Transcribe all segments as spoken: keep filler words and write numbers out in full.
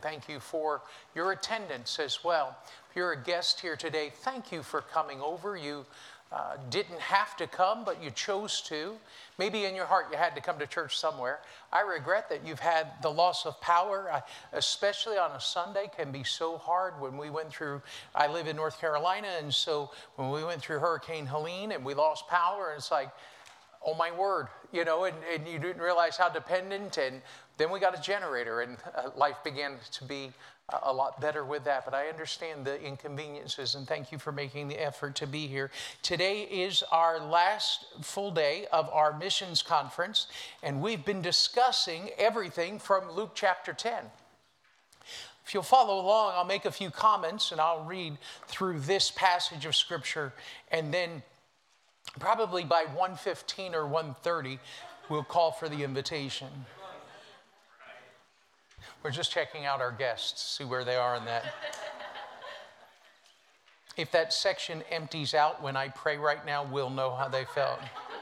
thank you for your attendance as well. If you're a guest here today, thank you for coming over. You uh, didn't have to come, but you chose to. Maybe in your heart you had to come to church somewhere. I regret that you've had the loss of power, I, especially on a Sunday, can be so hard. When we went through, I live in North Carolina, and so when we went through Hurricane Helene and we lost power, it's like, oh my word, you know, and, and you didn't realize how dependent, and then we got a generator, and uh, life began to be a lot better with that. But I understand the inconveniences, and thank you for making the effort to be here. Today is our last full day of our missions conference, and we've been discussing everything from Luke chapter ten. If you'll follow along, I'll make a few comments, and I'll read through this passage of Scripture, and then probably by one fifteen or one thirty, we'll call for the invitation. We're just checking out our guests, see where they are in that. If that section empties out when I pray right now, we'll know how they felt.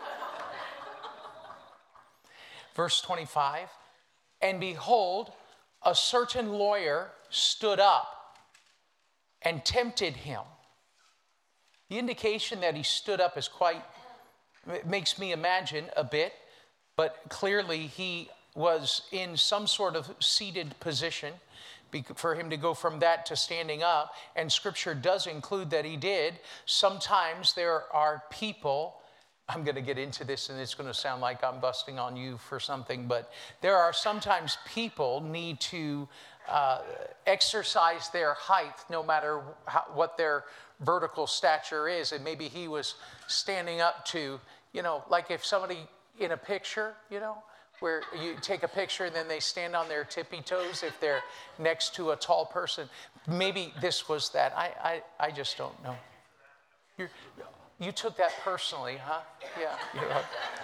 Verse twenty-five, and behold, a certain lawyer stood up and tempted him. The indication that he stood up is quite, it makes me imagine a bit, but clearly he was in some sort of seated position for him to go from that to standing up, and Scripture does include that he did. Sometimes there are people, I'm going to get into this and it's going to sound like I'm busting on you for something, but there are sometimes people need to uh, exercise their height no matter how, what their vertical stature is, and maybe he was standing up to, you know, like if somebody in a picture, you know, where you take a picture and then they stand on their tippy toes if they're next to a tall person. Maybe this was that. I I, I just don't know. You're, you took that personally, huh? Yeah. You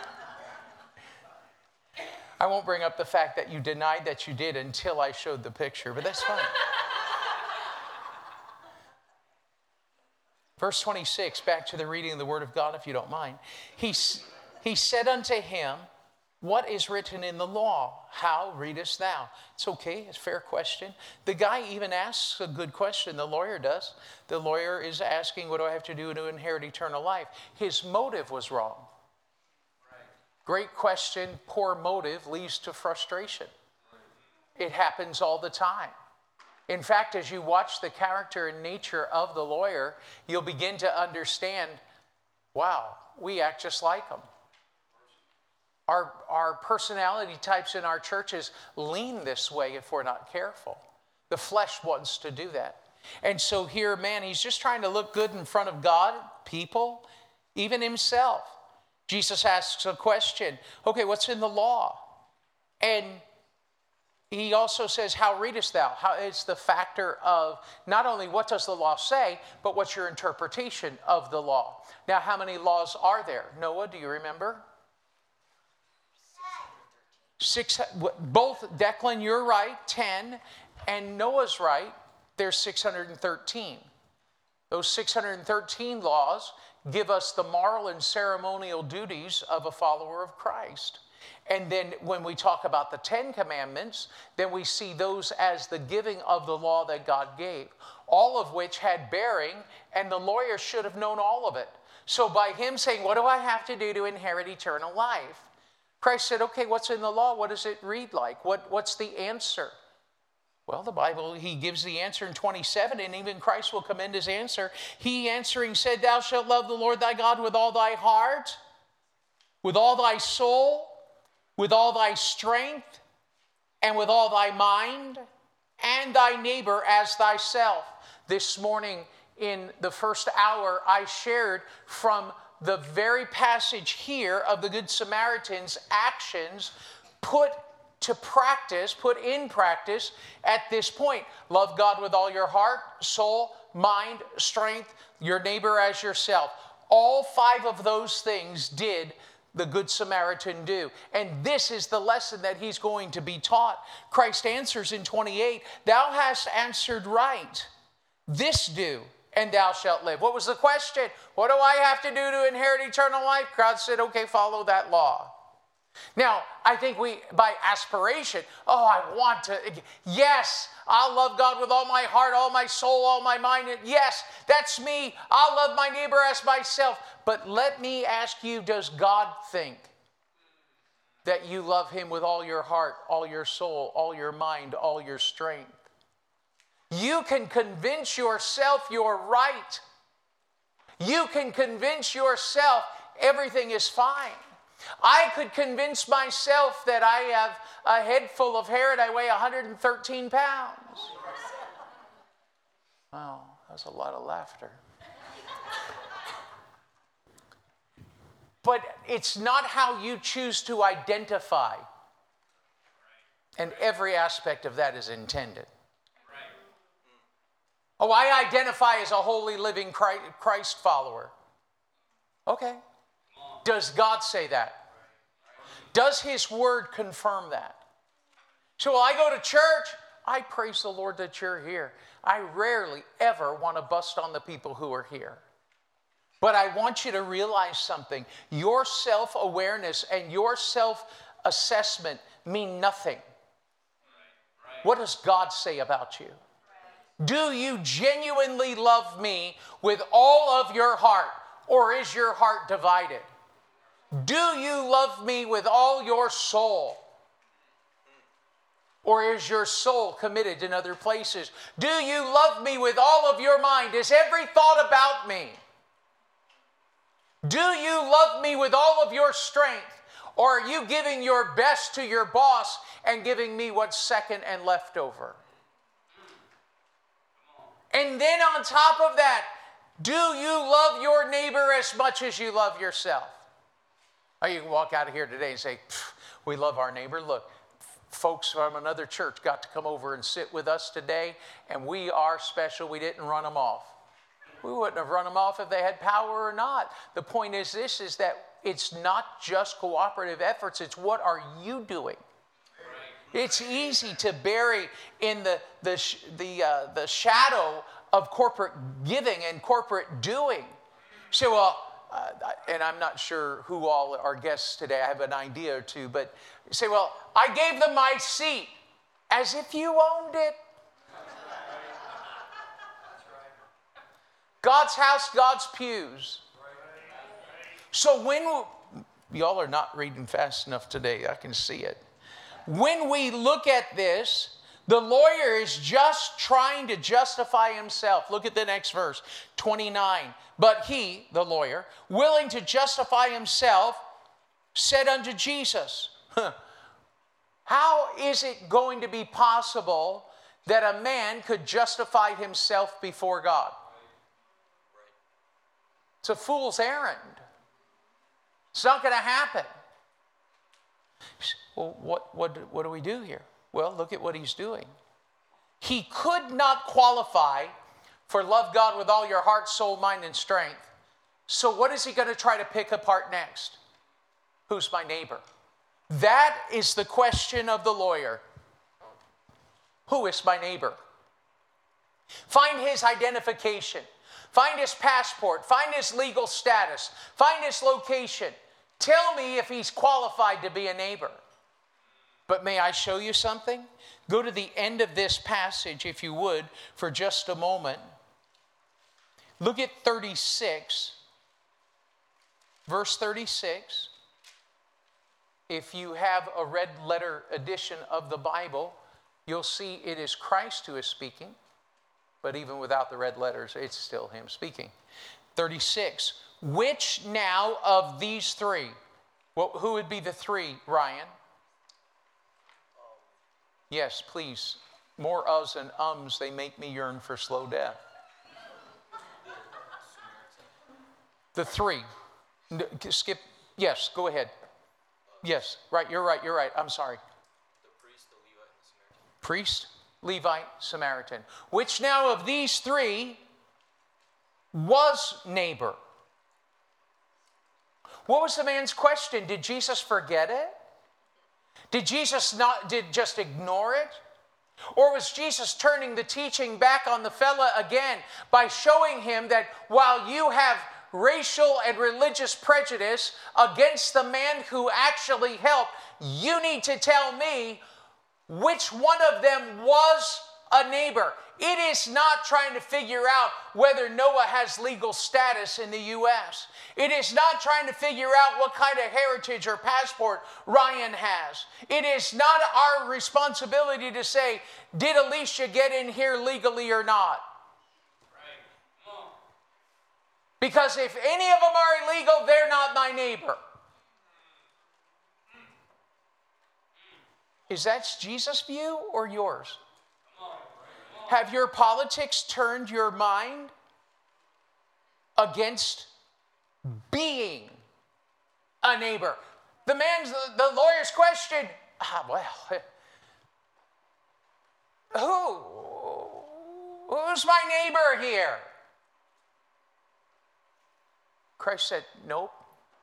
I won't bring up the fact that you denied that you did until I showed the picture, but that's fine. Verse twenty-six, back to the reading of the Word of God, if you don't mind. He, he said unto him, what is written in the law? How readest thou? It's okay, it's a fair question. The guy even asks a good question, the lawyer does. The lawyer is asking, what do I have to do to inherit eternal life? His motive was wrong. Right. Great question, poor motive leads to frustration. It happens all the time. In fact, as you watch the character and nature of the lawyer, you'll begin to understand, wow, we act just like him. Our, our personality types in our churches lean this way if we're not careful. The flesh wants to do that. And so here, man, he's just trying to look good in front of God, people, even himself. Jesus asks a question. Okay, what's in the law? And he also says, how readest thou? How, it's the factor of not only what does the law say, but what's your interpretation of the law. Now, how many laws are there? Noah, do you remember? Six, both, Declan, you're right, ten, and Noah's right, there's six hundred thirteen. Those six hundred thirteen laws give us the moral and ceremonial duties of a follower of Christ. And then when we talk about the Ten Commandments, then we see those as the giving of the law that God gave, all of which had bearing, and the lawyer should have known all of it. So by him saying, what do I have to do to inherit eternal life? Christ said, okay, what's in the law? What does it read like? What, what's the answer? Well, the Bible, he gives the answer in twenty-seven, and even Christ will commend his answer. He answering said, thou shalt love the Lord thy God with all thy heart, with all thy soul, with all thy strength, and with all thy mind, and thy neighbor as thyself. This morning in the first hour, I shared from the very passage here of the Good Samaritan's actions put to practice, put in practice at this point. Love God with all your heart, soul, mind, strength, your neighbor as yourself. All five of those things did the Good Samaritan do. And this is the lesson that he's going to be taught. Christ answers in twenty-eight, thou hast answered right. This do, and thou shalt live. What was the question? What do I have to do to inherit eternal life? God said, okay, follow that law. Now, I think we, by aspiration, oh, I want to, yes, I'll love God with all my heart, all my soul, all my mind. Yes, that's me. I'll love my neighbor as myself. But let me ask you, does God think that you love him with all your heart, all your soul, all your mind, all your strength? You can convince yourself you're right. You can convince yourself everything is fine. I could convince myself that I have a head full of hair and I weigh one hundred thirteen pounds. Wow, that's a lot of laughter. But it's not how you choose to identify. And every aspect of that is intended. Oh, I identify as a holy, living Christ follower. Okay. Does God say that? Does his word confirm that? So when I go to church, I praise the Lord that you're here. I rarely ever want to bust on the people who are here. But I want you to realize something. Your self-awareness and your self-assessment mean nothing. What does God say about you? Do you genuinely love me with all of your heart, or is your heart divided? Do you love me with all your soul? Or is your soul committed in other places? Do you love me with all of your mind? Is every thought about me? Do you love me with all of your strength? Or are you giving your best to your boss and giving me what's second and left over? And then on top of that, do you love your neighbor as much as you love yourself? Or you can walk out of here today and say, we love our neighbor. Look, folks from another church got to come over and sit with us today, and we are special. We didn't run them off. We wouldn't have run them off if they had power or not. The point is this, is that it's not just cooperative efforts. It's what are you doing? It's easy to bury in the, the, the, uh, the shadow of corporate giving and corporate doing. Say, well, uh, and I'm not sure who all are guests today. I have an idea or two. But you say, well, I gave them my seat as if you owned it. God's house, God's pews. So when, we, y'all are not reading fast enough today. I can see it. When we look at this, the lawyer is just trying to justify himself. Look at the next verse, twenty-nine. But he, the lawyer, willing to justify himself, said unto Jesus, how is it going to be possible that a man could justify himself before God? It's a fool's errand. It's not going to happen. Well, what, what, what do we do here? Well, look at what he's doing. He could not qualify for love God with all your heart, soul, mind, and strength. So what is he going to try to pick apart next? Who's my neighbor? That is the question of the lawyer. Who is my neighbor? Find his identification. Find his passport. Find his legal status. Find his location. Tell me if he's qualified to be a neighbor. But may I show you something? Go to the end of this passage, if you would, for just a moment. Look at thirty-six. Verse thirty-six. If you have a red letter edition of the Bible, you'll see it is Christ who is speaking. But even without the red letters, it's still him speaking. thirty-six. Which now of these three? Well, who would be the three, Ryan? Yes, please. More uhs and ums, they make me yearn for slow death. The three. Skip. Yes, go ahead. Yes, right, you're right, you're right. I'm sorry. The priest, the Levite, and the Samaritan. Priest, Levite, Samaritan. Which now of these three was neighbor? What was the man's question? Did Jesus forget it? Did Jesus not, did just ignore it? Or was Jesus turning the teaching back on the fella again by showing him that while you have racial and religious prejudice against the man who actually helped, you need to tell me which one of them was a neighbor. It is not trying to figure out whether Noah has legal status in the U S. It is not trying to figure out what kind of heritage or passport Ryan has. It is not our responsibility to say, did Alicia get in here legally or not? Because if any of them are illegal, they're not my neighbor. Is that Jesus' view or yours? Have your politics turned your mind against being a neighbor? The man's, the lawyer's question, ah, well, who? Who's my neighbor here? Christ said, nope.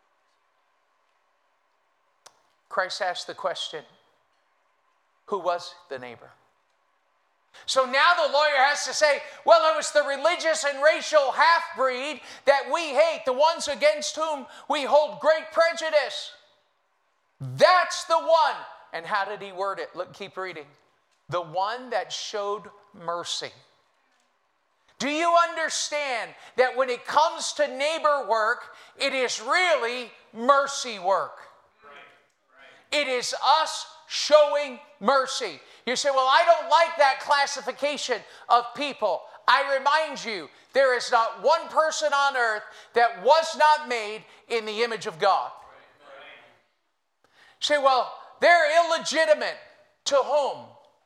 Christ asked the question, who was the neighbor? So now the lawyer has to say, well, it was the religious and racial half-breed that we hate, the ones against whom we hold great prejudice. That's the one. And how did he word it? Look, keep reading. The one that showed mercy. Do you understand that when it comes to neighbor work, it is really mercy work? Right, right. It is us showing mercy. You say, well, I don't like that classification of people. I remind you, there is not one person on earth that was not made in the image of God. Right, right. You say, well, they're illegitimate. To whom?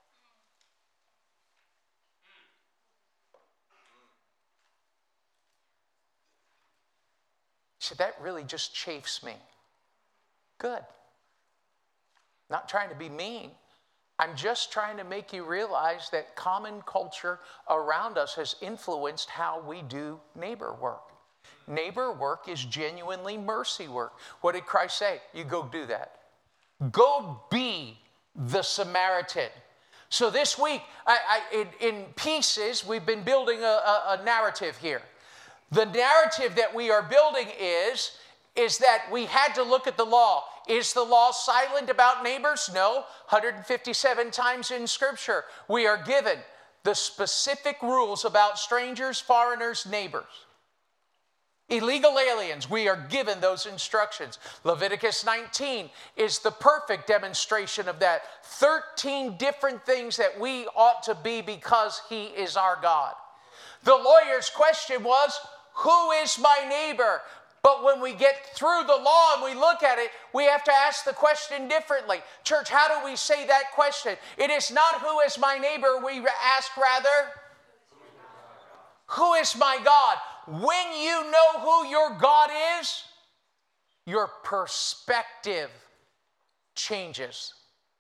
So that really just chafes me. Good. Not trying to be mean. I'm just trying to make you realize that common culture around us has influenced how we do neighbor work. Neighbor work is genuinely mercy work. What did Christ say? You go do that. Go be the Samaritan. So this week, I, I, in, in pieces, we've been building a, a, a narrative here. The narrative that we are building is, is that we had to look at the law. Is the law silent about neighbors? No. one hundred fifty-seven times in Scripture, we are given the specific rules about strangers, foreigners, neighbors. Illegal aliens, we are given those instructions. Leviticus nineteen is the perfect demonstration of that. thirteen different things that we ought to be because He is our God. The lawyer's question was, who is my neighbor? But when we get through the law and we look at it, we have to ask the question differently. Church, how do we say that question? It is not who is my neighbor, we ask rather, who is my God? When you know who your God is, your perspective changes.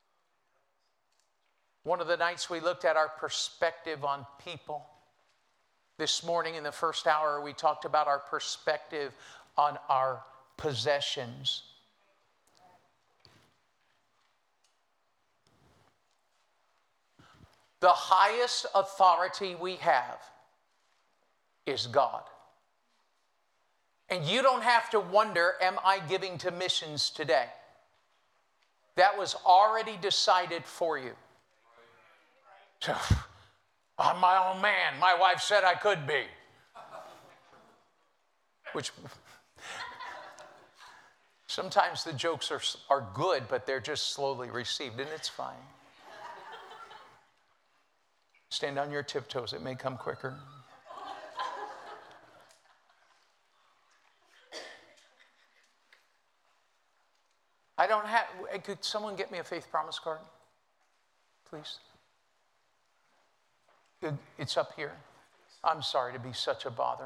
One of the nights we looked at our perspective on people. This morning in the first hour, we talked about our perspective on our possessions. The highest authority we have is God. And you don't have to wonder, am I giving to missions today? That was already decided for you. So, I'm my own man. My wife said I could be. Which, sometimes the jokes are, are good, but they're just slowly received, and it's fine. Stand on your tiptoes. It may come quicker. I don't have, could someone get me a faith promise card? Please. It's up here. I'm sorry to be such a bother.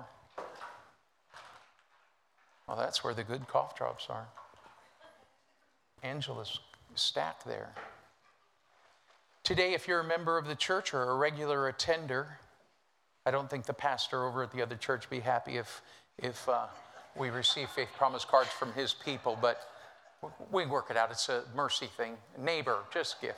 Well, that's where the good cough drops are. Angela's stacked there. Today, if you're a member of the church or a regular attender, I don't think the pastor over at the other church would be happy if, if uh, we receive faith promise cards from his people, but we work it out. It's a mercy thing. Neighbor, just give.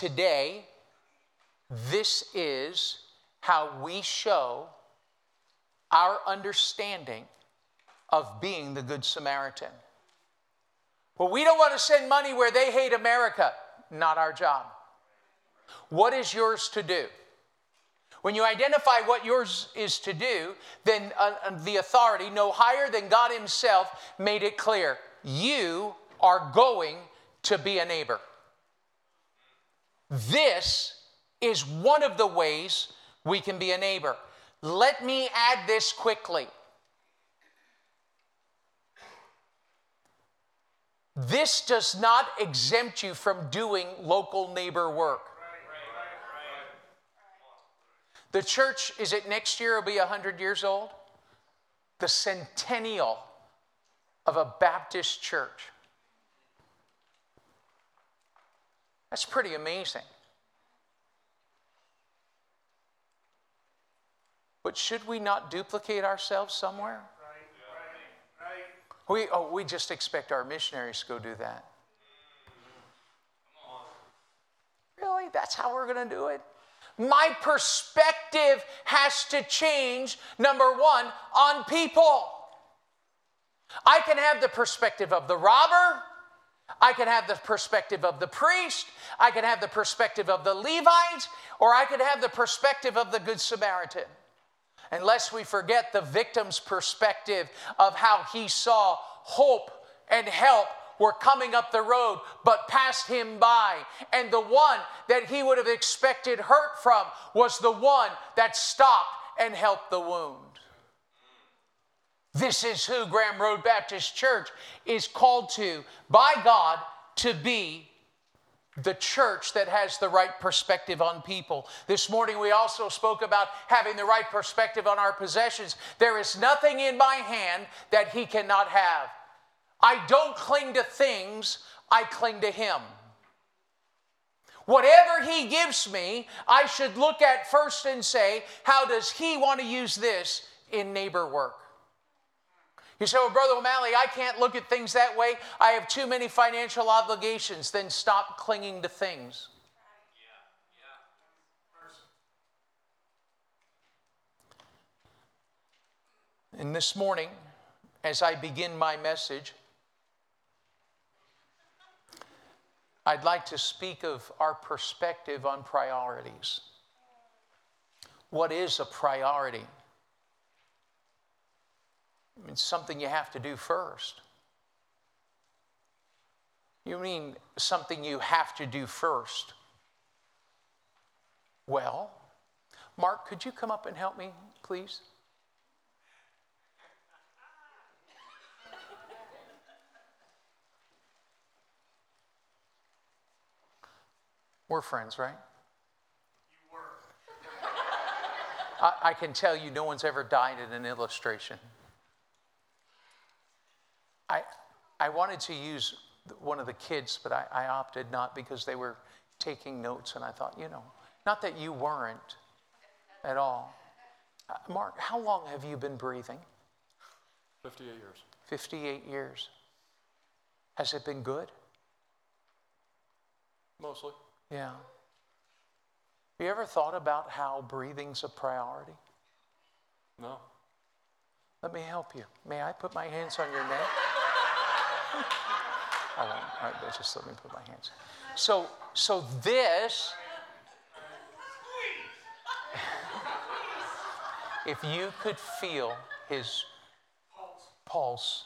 Today, this is how we show our understanding of being the Good Samaritan. Well, we don't want to send money where they hate America. Not our job. What is yours to do? When you identify what yours is to do, then uh, the authority, no higher than God himself, made it clear. You are going to be a neighbor. This is one of the ways we can be a neighbor. Let me add this quickly. This does not exempt you from doing local neighbor work. The church, is it next year will be one hundred years old? The centennial of a Baptist church. That's pretty amazing. But should we not duplicate ourselves somewhere? Right, right, right. We, oh, we just expect our missionaries to go do that. Really? That's how we're going to do it? My perspective has to change, number one, on people. I can have the perspective of the robber. I can have the perspective of the priest. I can have the perspective of the Levite. Or I could have the perspective of the Good Samaritan. Unless we forget the victim's perspective of how he saw hope and help were coming up the road, but passed him by. And the one that he would have expected hurt from was the one that stopped and helped the wound. This is who Graham Road Baptist Church is called to by God to be the church that has the right perspective on people. This morning we also spoke about having the right perspective on our possessions. There is nothing in my hand that he cannot have. I don't cling to things, I cling to him. Whatever he gives me, I should look at first and say, how does he want to use this in neighbor work? You say, well, Brother O'Malley, I can't look at things that way. I have too many financial obligations. Then stop clinging to things. Yeah, yeah. And this morning, as I begin my message, I'd like to speak of our perspective on priorities. What is a priority? It's something you have to do first. You mean something you have to do first? Well, Mark, could you come up and help me, please? We're friends, right? You were. I, I can tell you no one's ever died at an illustration. I, I wanted to use one of the kids, but I, I opted not because they were taking notes, and I thought, you know, not that you weren't at all. Uh, Mark, how long have you been breathing? fifty-eight years. fifty-eight years. Has it been good? Mostly. Yeah. Have you ever thought about how breathing's a priority? No. Let me help you. May I put my hands on your neck? I won't. All right, just let me put my hands. So, so this, if you could feel his pulse,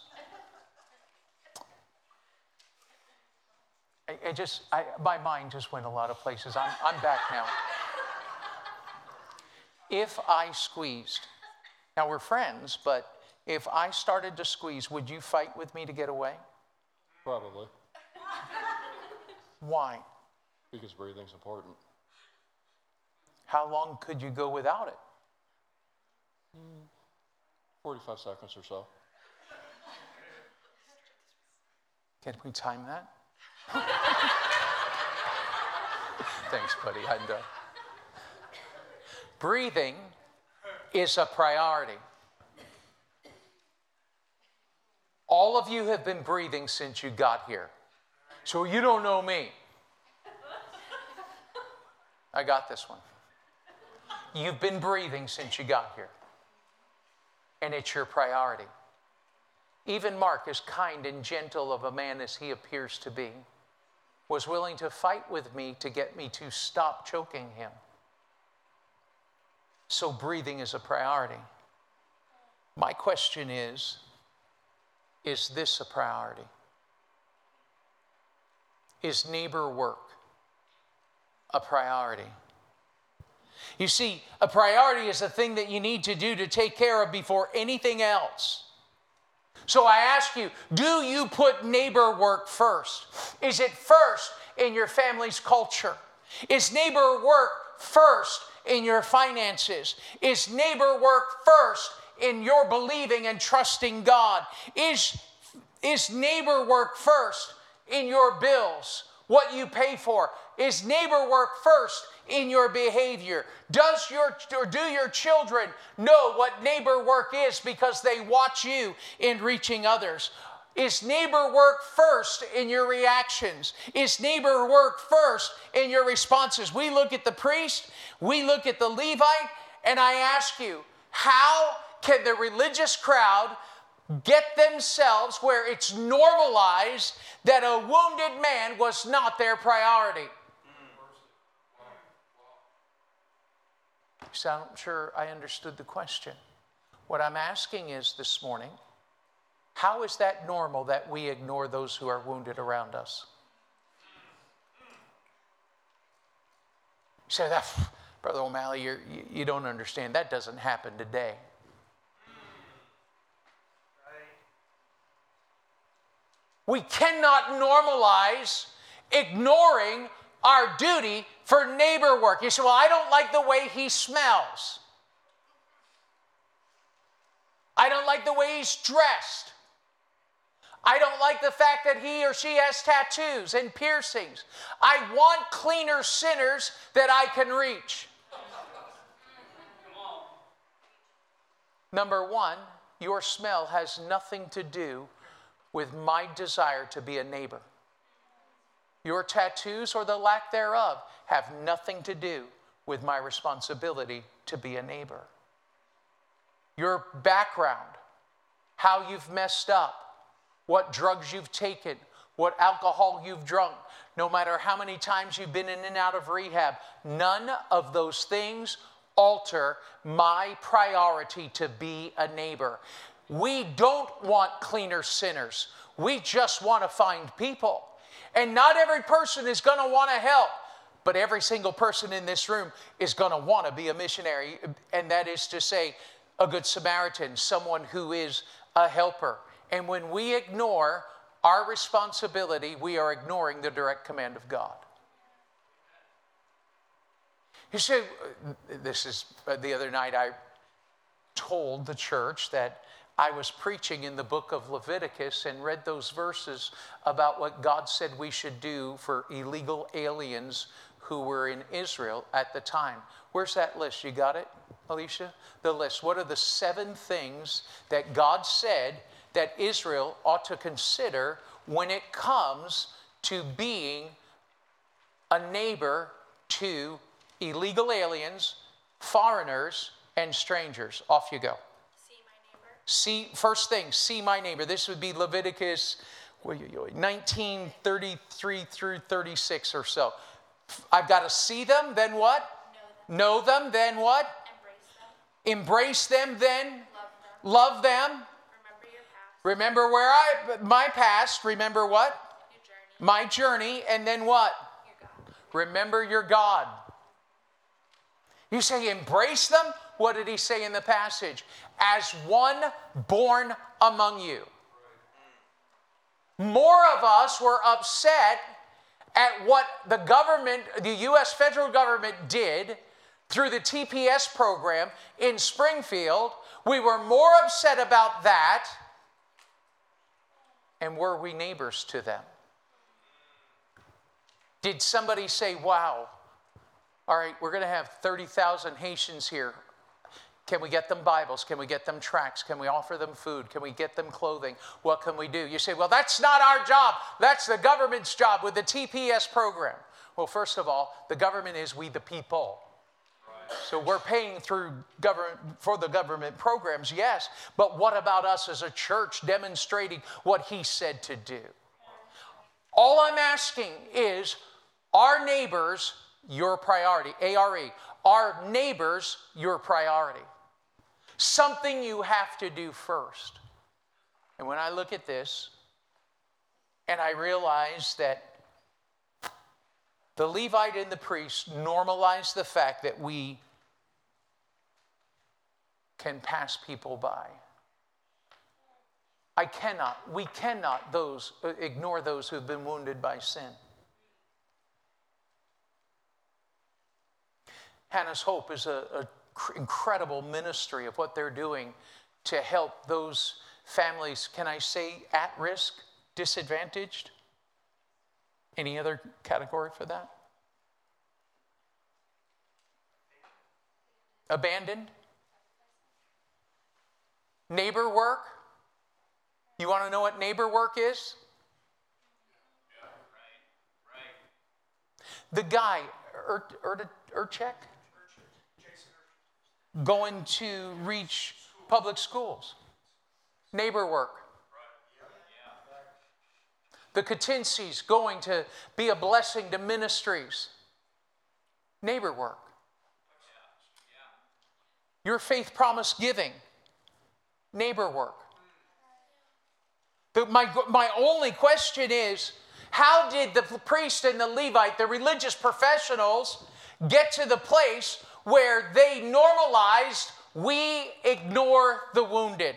I, I just, I, my mind just went a lot of places. I'm, I'm back now. If I squeezed, now we're friends, but if I started to squeeze, would you fight with me to get away? Probably. Why? Because breathing's important. How long could you go without it? forty-five seconds or so. Can we time that? Thanks, buddy. I'm done. Breathing is a priority. All of you have been breathing since you got here. So you don't know me. I got this one. You've been breathing since you got here. and it's your priority. Even Mark, as kind and gentle of a man as he appears to be, was willing to fight with me to get me to stop choking him. So breathing is a priority. My question is, is this a priority? Is neighbor work a priority? You see, a priority is a thing that you need to do to take care of before anything else. So I ask you, do you put neighbor work first? Is it first in your family's culture? Is neighbor work first in your finances? Is neighbor work first in your believing and trusting God? Is, is neighbor work first in your bills, what you pay for? Is neighbor work first in your behavior? Does your or do your children know what neighbor work is because they watch you in reaching others? Is neighbor work first in your reactions? Is neighbor work first in your responses? We look at the priest, we look at the Levite, and I ask you, how can the religious crowd get themselves where it's normalized that a wounded man was not their priority? So I'm not sure I understood the question. What I'm asking is this morning, how is that normal that we ignore those who are wounded around us? You say, that, Brother O'Malley, you're, you, you don't understand. That doesn't happen today. We cannot normalize ignoring our duty for neighbor work. You say, well, I don't like the way he smells. I don't like the way he's dressed. I don't like the fact that he or she has tattoos and piercings. I want cleaner sinners that I can reach. Number one, your smell has nothing to do with my desire to be a neighbor. Your tattoos or the lack thereof have nothing to do with my responsibility to be a neighbor. Your background, how you've messed up, what drugs you've taken, what alcohol you've drunk, no matter how many times you've been in and out of rehab, none of those things alter my priority to be a neighbor. We don't want cleaner sinners. We just want to find people. And not every person is going to want to help, but every single person in this room is going to want to be a missionary, and that is to say, a good Samaritan, someone who is a helper. And when we ignore our responsibility, we are ignoring the direct command of God. You see, this is the other night I told the church that I was preaching in the book of Leviticus and read those verses about what God said we should do for illegal aliens who were in Israel at the time. Where's that list? You got it, Alicia? The list. What are the seven things that God said that Israel ought to consider when it comes to being a neighbor to illegal aliens, foreigners, and strangers? Off you go. See, first thing, see my neighbor. This would be Leviticus nineteen thirty-three through thirty-six or so. I've got to see them, then what? Know them, know them then what? Embrace them. Embrace them, then love them. Love them. Remember your past. Remember where I, my past. Remember what? Your journey. My journey, and then what? Your God. Remember your God. You say embrace them? What did he say in the passage? As one born among you. More of us were upset at what the government, the U S federal government did through the T P S program in Springfield. We were more upset about that, and were we neighbors to them? Did somebody say, wow, all right, we're going to have thirty thousand Haitians here. Can we get them Bibles? Can we get them tracts? Can we offer them food? Can we get them clothing? What can we do? You say, well, that's not our job. That's the government's job with the T P S program. Well, first of all, the government is we the people. Right. So we're paying through government for the government programs, yes. But what about us as a church demonstrating what he said to do? All I'm asking is, our neighbors your priority? A R E. Are neighbors your priority? Something you have to do first. And when I look at this, and I realize that the Levite and the priest normalize the fact that we can pass people by. I cannot, we cannot those, ignore those who've been wounded by sin. Hannah's Hope is an incredible ministry of what they're doing to help those families, can I say, at risk, disadvantaged? Any other category for that? Abandoned? Neighbor work? You want to know what neighbor work is? The guy, Ur, Ur, Urchek, going to reach public schools. Neighbor work. The Katinskis going to be a blessing to ministries. Neighbor work. Your faith promise giving. Neighbor work. The, my, my only question is, how did the priest and the Levite, the religious professionals, get to the place where they normalized, we ignore the wounded?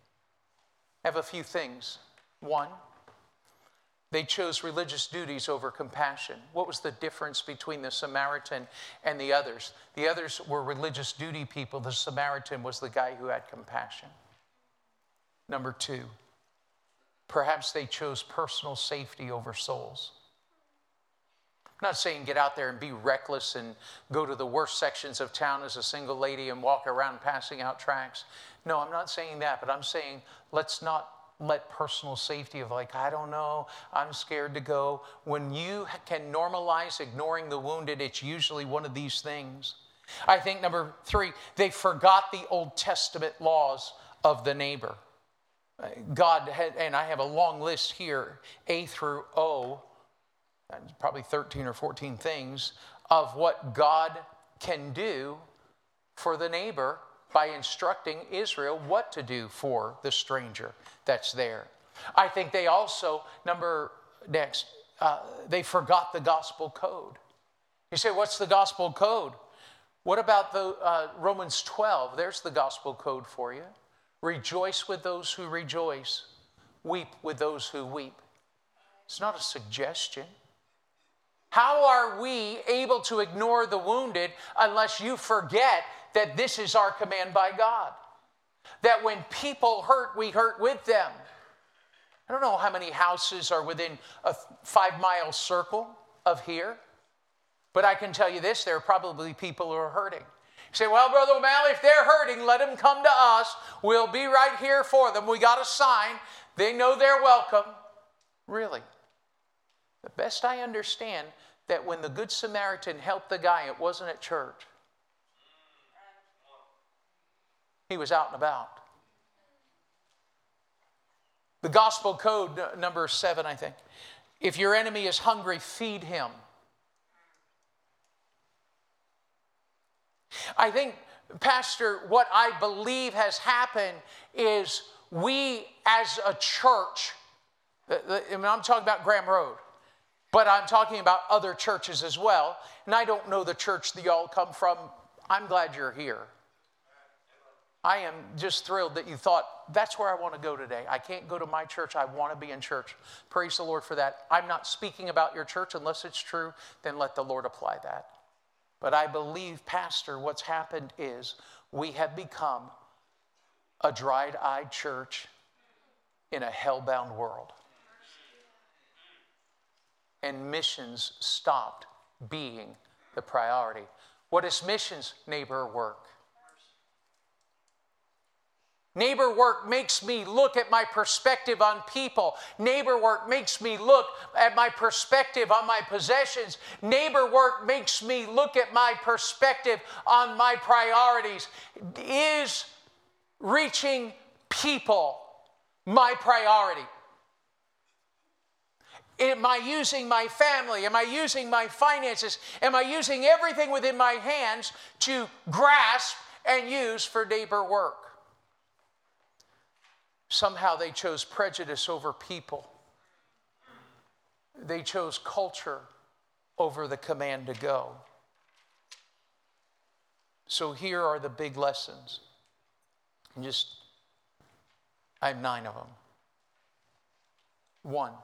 I have a few things. One, they chose religious duties over compassion. What was the difference between the Samaritan and the others? The others were religious duty people. The Samaritan was the guy who had compassion. Number two, perhaps they chose personal safety over souls. I'm not saying get out there and be reckless and go to the worst sections of town as a single lady and walk around passing out tracts. No, I'm not saying that, but I'm saying let's not let personal safety of like, I don't know, I'm scared to go. When you can normalize ignoring the wounded, it's usually one of these things. I think number three, they forgot the Old Testament laws of the neighbor. God had, and I have a long list here, A through O, probably thirteen or fourteen things of what God can do for the neighbor by instructing Israel what to do for the stranger that's there. I think they also, number next, uh, they forgot the gospel code. You say, what's the gospel code? What about the uh, Romans twelve? There's the gospel code for you. Rejoice with those who rejoice. Weep with those who weep. It's not a suggestion. How are we able to ignore the wounded unless you forget that this is our command by God? That when people hurt, we hurt with them. I don't know how many houses are within a five-mile circle of here, but I can tell you this, there are probably people who are hurting. You say, well, Brother O'Malley, if they're hurting, let them come to us. We'll be right here for them. We got a sign. They know they're welcome. Really? The best I understand that when the Good Samaritan helped the guy, it wasn't at church. He was out and about. The gospel code, number seven, I think. If your enemy is hungry, feed him. I think, Pastor, what I believe has happened is we as a church, and I'm talking about Graham Road, but I'm talking about other churches as well, and I don't know the church that y'all come from. I'm glad you're here. I am just thrilled that you thought, that's where I want to go today. I can't go to my church. I want to be in church. Praise the Lord for that. I'm not speaking about your church. Unless it's true, then let the Lord apply that. But I believe, Pastor, what's happened is we have become a dried-eyed church in a hell-bound world. And missions stopped being the priority. What is missions? Neighbor work. Neighbor work makes me look at my perspective on people. Neighbor work makes me look at my perspective on my possessions. Neighbor work makes me look at my perspective on my priorities. Is reaching people my priority? Am I using my family? Am I using my finances? Am I using everything within my hands to grasp and use for neighbor work? Somehow they chose prejudice over people. They chose culture over the command to go. So here are the big lessons. And just, I have nine of them. One,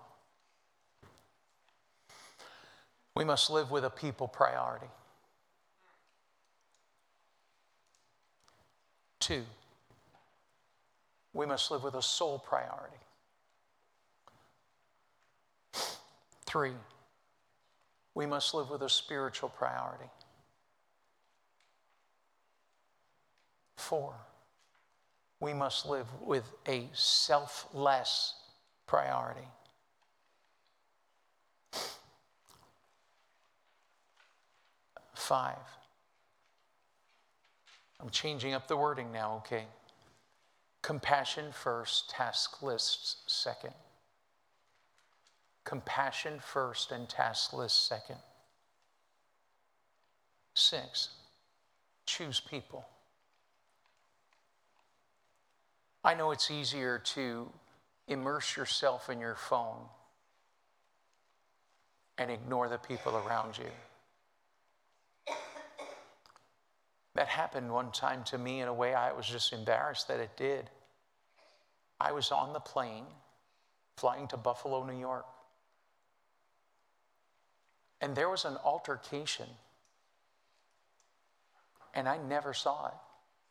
we must live with a people priority. Two, we must live with a soul priority. Three, we must live with a spiritual priority. Four, we must live with a selfless priority. Five, I'm changing up the wording now, okay? Compassion first, task lists second. Compassion first and task list second. Six, choose people. I know it's easier to immerse yourself in your phone and ignore the people around you. That happened one time to me in a way I was just embarrassed that it did. I was on the plane flying to Buffalo, New York. And there was an altercation. And I never saw it.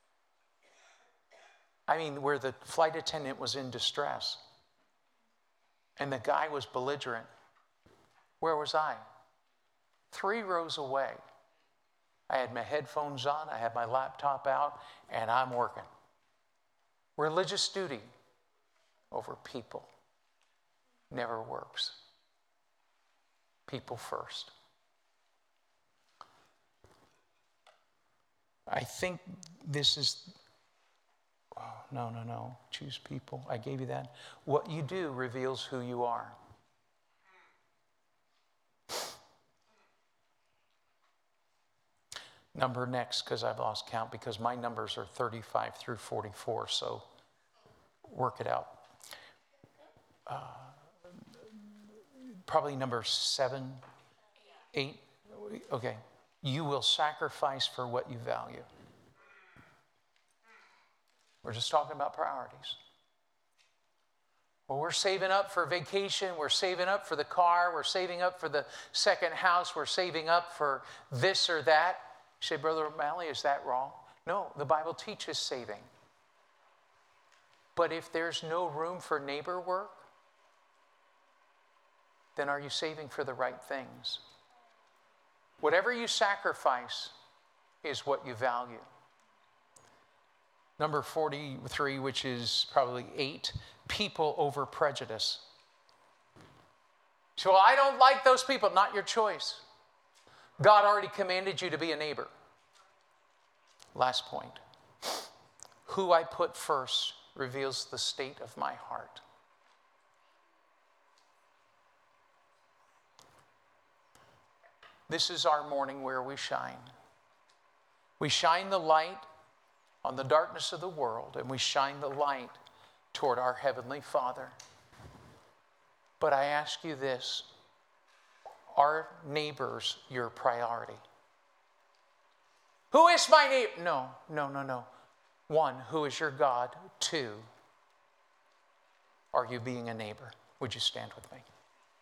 I mean, where the flight attendant was in distress. And the guy was belligerent. Where was I? Three rows away. I had my headphones on, I had my laptop out, and I'm working. Religious duty over people never works. People first. I think this is, oh, no, no, no, choose people. I gave you that. What you do reveals who you are. Number next, because I've lost count, because my numbers are thirty-five through forty-four, so work it out. Uh, probably number seven, eight. Okay. You will sacrifice for what you value. We're just talking about priorities. Well, we're saving up for vacation. We're saving up for the car. We're saving up for the second house. We're saving up for this or that. You say, Brother O'Malley, is that wrong? No, the Bible teaches saving. But if there's no room for neighbor work, then are you saving for the right things? Whatever you sacrifice is what you value. Number forty-three, which is probably eight, people over prejudice. So, well, I don't like those people. Not your choice. God already commanded you to be a neighbor. Last point. Who I put first reveals the state of my heart. This is our morning where we shine. We shine the light on the darkness of the world, and we shine the light toward our Heavenly Father. But I ask you this. Are neighbors your priority? Who is my neighbor? No, no, no, no. One, who is your God? Two, are you being a neighbor? Would you stand with me?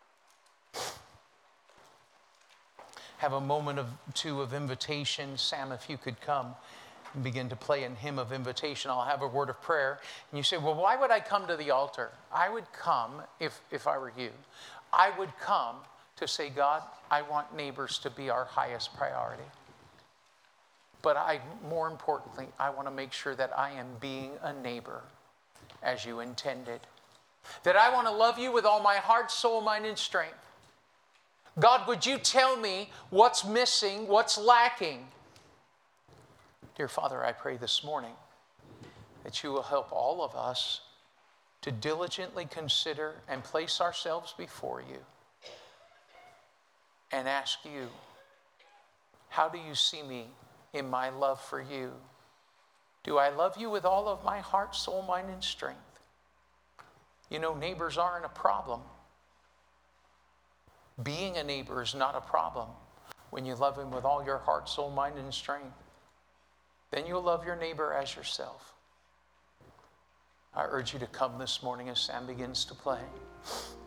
Have a moment of two of invitation. Sam, if you could come and begin to play a hymn of invitation. I'll have a word of prayer. And you say, well, why would I come to the altar? I would come, if, if I were you, I would come to say, God, I want neighbors to be our highest priority. But I, more importantly, I want to make sure that I am being a neighbor as you intended. That I want to love you with all my heart, soul, mind, and strength. God, would you tell me what's missing, what's lacking? Dear Father, I pray this morning that you will help all of us to diligently consider and place ourselves before you and ask you, how do you see me in my love for you? Do I love you with all of my heart, soul, mind, and strength? You know, neighbors aren't a problem. Being a neighbor is not a problem when you love him with all your heart, soul, mind, and strength. Then you'll love your neighbor as yourself. I urge you to come this morning as Sam begins to play.